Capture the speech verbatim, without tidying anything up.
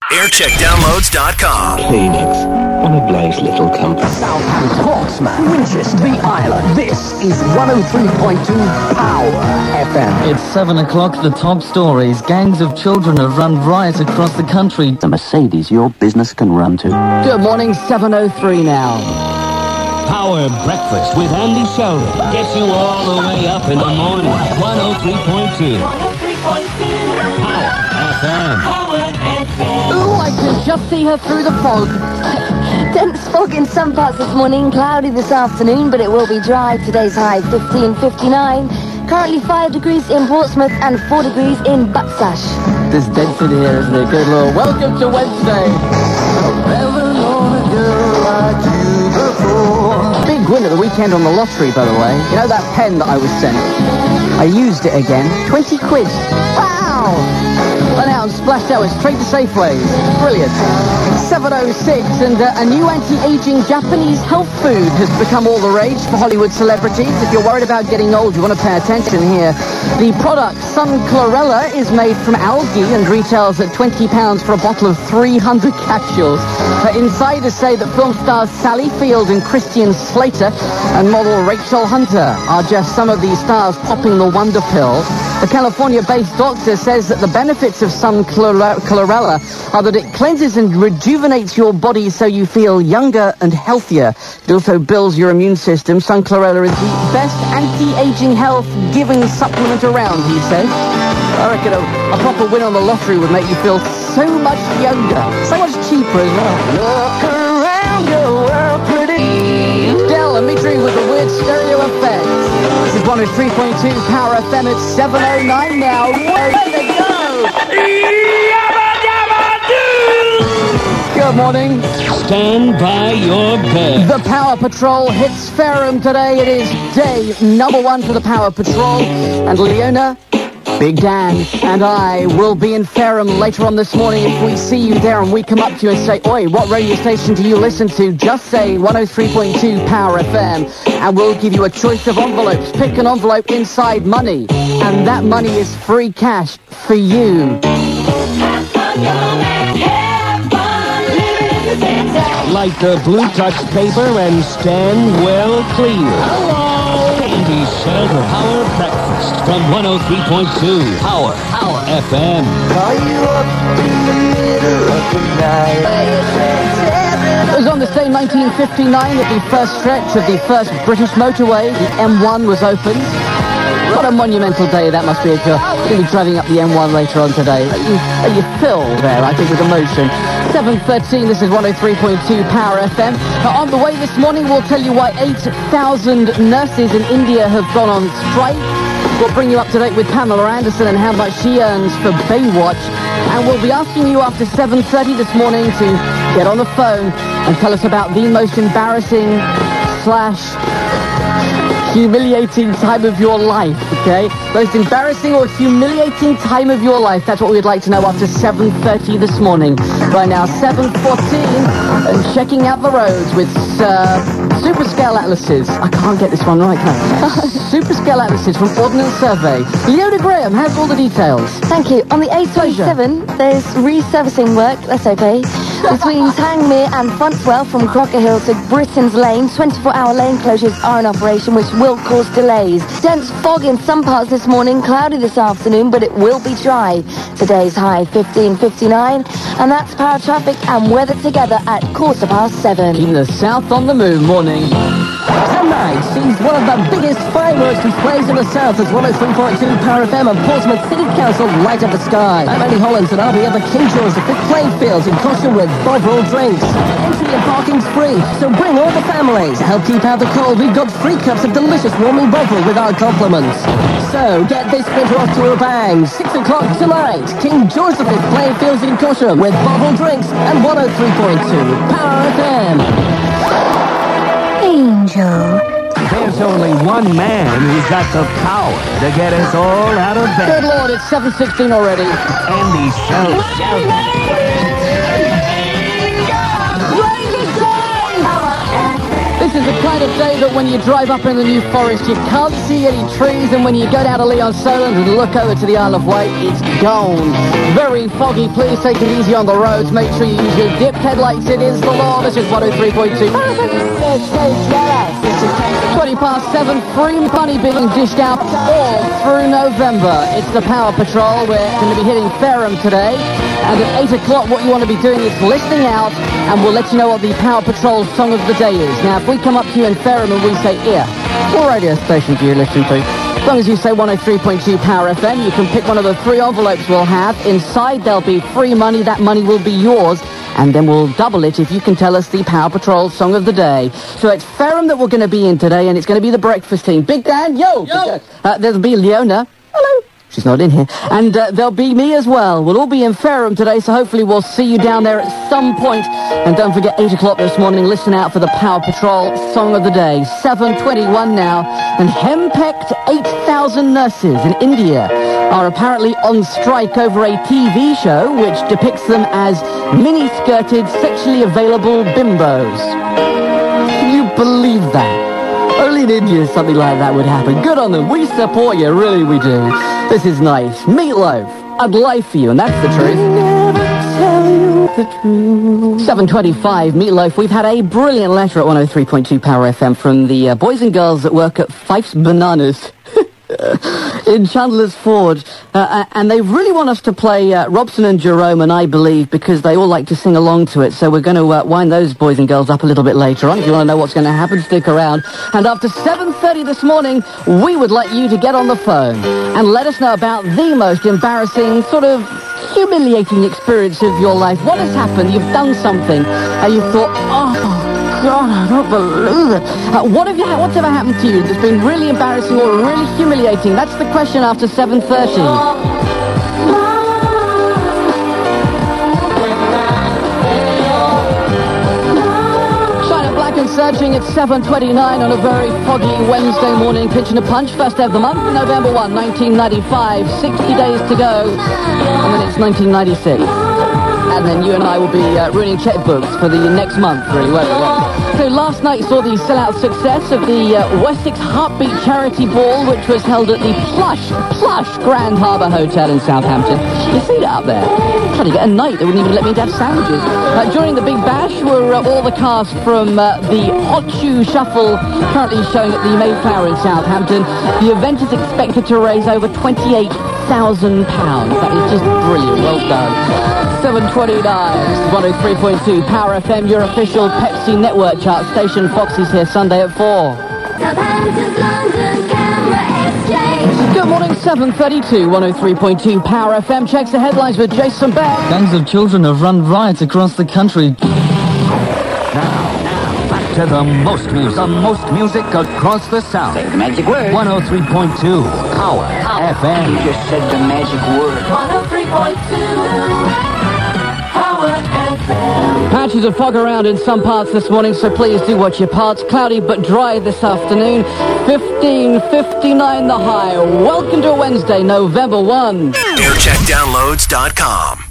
aircheck downloads dot com. Phoenix, what a nice little company. Southampton, Portsmouth, Winchester, the Island. This is one oh three point two Power F M. It's seven o'clock, the top stories. Gangs of children have run riot across the country. The Mercedes your business can run to. Good morning, seven oh three now. Power Breakfast with Andy Sheldon gets you all the way up in the morning. one oh three point two. Power F M. Ooh, I can just see her through the fog. Dense fog in some parts this morning, cloudy this afternoon, but it will be dry. Today's high fifteen fifty-nine. Currently five degrees in Portsmouth and four degrees in Butsash. There's density here, isn't it? Good Lord. Welcome to Wednesday. Never known a girl like you before. Big win at the weekend on the lottery, by the way. You know that pen that I was sent? I used it again. twenty quid. Wow! Went out and splashed out. It's straight to Safeways. Brilliant. seven oh six, and uh, a new anti-aging Japanese health food has become all the rage for Hollywood celebrities. If you're worried about getting old, you want to pay attention here. The product, Sun Chlorella, is made from algae and retails at twenty pounds for a bottle of three hundred capsules. Uh, insiders say that film stars Sally Field and Christian Slater and model Rachel Hunter are just some of these stars popping the wonder pill. The California-based doctor says that the benefits of Sun Chlorella are that it cleanses and rejuvenates your body so you feel younger and healthier. It also builds your immune system. Sun Chlorella is the best anti-aging health-giving supplement around, he says. I reckon a, a proper win on the lottery would make you feel so much younger, so much cheaper as well. Look around your world, pretty. Del and Mitri with the weird stereo effect. This is one oh three point two Power F M at seven oh nine now. Way to go! Good morning. Stand by your bed. The Power Patrol hits Fareham today. It is day number one for the Power Patrol. And Leona, Big Dan, and I will be in Fareham later on this morning. If we see you there and we come up to you and say, oi, what radio station do you listen to? Just say one oh three point two Power F M, and we'll give you a choice of envelopes. Pick an envelope inside money, and that money is free cash for you. Light the blue touch paper and stand well clear. Hello! Andy Sheldon. Power Breakfast from one oh three point two Power, Power F M. Are you up in the middle of the night? It was on this day, nineteen fifty-nine, that the first stretch of the first British motorway, the M one, was opened. What a monumental day that must be. If you're going to be driving up the M one later on today. You, you fill there, I think, with emotion. seven thirteen, this is one oh three point two Power F M. Now, on the way this morning, we'll tell you why eight thousand nurses in India have gone on strike. We'll bring you up to date with Pamela Anderson and how much she earns for Baywatch. And we'll be asking you after seven thirty this morning to get on the phone and tell us about the most embarrassing slash humiliating time of your life, okay? Most embarrassing or humiliating time of your life. That's what we'd like to know after seven thirty this morning. Right now, seven fourteen, and checking out the roads with uh, Super Scale Atlases. I can't get this one right, can I? Super Scale Atlases from Ordnance Survey. Leona Graham has all the details. Thank you. On the A twenty-seven, there's resurfacing work, let's okay, between Tangmere and Fontswell from Crocker Hill to Britain's Lane. twenty-four hour lane closures are in operation, which will cause delays. Dense fog in some parts this morning, cloudy this afternoon, but it will be dry. Today's high fifteen fifty-nine, and that's Power Traffic and weather together at quarter past seven. In the south on the move, morning. Tonight sees one of the biggest fireworks displays in the south as one oh three point two Power F M and Portsmouth City Council light up the sky. I'm Andy Hollands and I'll be at the King George the Fifth Playing Fields in Cosham with Bovril drinks. Entry and parking's free, so bring all the families. To help keep out the cold, we've got free cups of delicious warming Bovril with our compliments. So get this winter off to a bang. Six o'clock tonight, King George the Fifth Playing Fields in Cosham with Bovril drinks and one oh three point two Power F M. Angel. There's only one man who's got the power to get us all out of bed. Good Lord, it's seven sixteen already. Andy Sheldon. This is the kind of day that when you drive up in the New Forest, you can't see any trees, and when you go down to Leon Solent and look over to the Isle of Wight, it's gone. Very foggy. Please take it easy on the roads. Make sure you use your dip headlights. It is the law. This is one oh three point two. twenty past seven, free money being dished out all through November. It's the Power Patrol. We're going to be hitting Fareham today. And at eight o'clock, what you want to be doing is listening out, and we'll let you know what the Power Patrol song of the day is. Now, if we come up to you in Fareham and we say, "Here, what radio station do you listen to?" As long as you say one oh three point two Power F M, you can pick one of the three envelopes we'll have. Inside, there'll be free money. That money will be yours. And then we'll double it if you can tell us the Power Patrol song of the day. So it's Fareham that we're going to be in today, and it's going to be the breakfast team. Big Dan, yo! yo. Uh, there'll be Leona. Hello. She's not in here. And uh, there'll be me as well. We'll all be in Fareham today, so hopefully we'll see you down there at some point. And don't forget, eight o'clock this morning, listen out for the Power Patrol Song of the Day. seven twenty-one now. And henpecked eight thousand nurses in India are apparently on strike over a T V show which depicts them as mini-skirted, sexually available bimbos. Can you believe that? Only in India something like that would happen. Good on them. We support you, really we do. This is nice. Meatloaf, I'd lie for you, and that's the truth. Never tell you the truth. seven twenty-five, Meatloaf. We've had a brilliant letter at one oh three point two Power F M from the uh, boys and girls that work at Fife's Bananas in Chandler's Ford, uh, and they really want us to play uh, Robson and Jerome and I Believe, because they all like to sing along to it. So we're going to uh, wind those boys and girls up a little bit later on. If you want to know what's going to happen, stick around. And after seven thirty this morning, we would like you to get on the phone and let us know about the most embarrassing, sort of humiliating experience of your life. What has happened? You've done something and you've thought, oh God, I don't believe it. Uh, what have you, what's ever happened to you that's been really embarrassing or really humiliating? That's the question after seven thirty. China Black and Searching at seven twenty-nine on a very foggy Wednesday morning. Pitching a punch, first day of the month, November first, nineteen ninety-five. sixty days to go, and then it's nineteen ninety-six. And then you and I will be uh, ruining checkbooks for the next month, really, won't we? So last night saw the sellout success of the uh, Wessex Heartbeat Charity Ball, which was held at the plush, plush Grand Harbour Hotel in Southampton. You see that up there? Trying to get a night, they wouldn't even let me have sandwiches. Uh, during the Big Bash were uh, all the cast from uh, the Hot Shoe Shuffle, currently showing at the Mayflower in Southampton. The event is expected to raise over twenty-eight thousand pounds. That is just brilliant. Well done. seven twenty-nine, one oh three point two Power F M, your official Pepsi network chart station. Foxy's here Sunday at four. Good morning, seven thirty-two, one oh three point two Power F M. Checks the headlines with Jason Beck. Gangs of children have run riot across the country. Now, now, back to the most music. The most music across the South. Say the magic word. one oh three point two Power F M. You just said the magic word. one oh three point two Power F M. Patches of fog around in some parts this morning, so please do watch your parts. Cloudy but dry this afternoon. fifteen fifty-nine the high. Welcome to Wednesday, November first. air check downloads dot com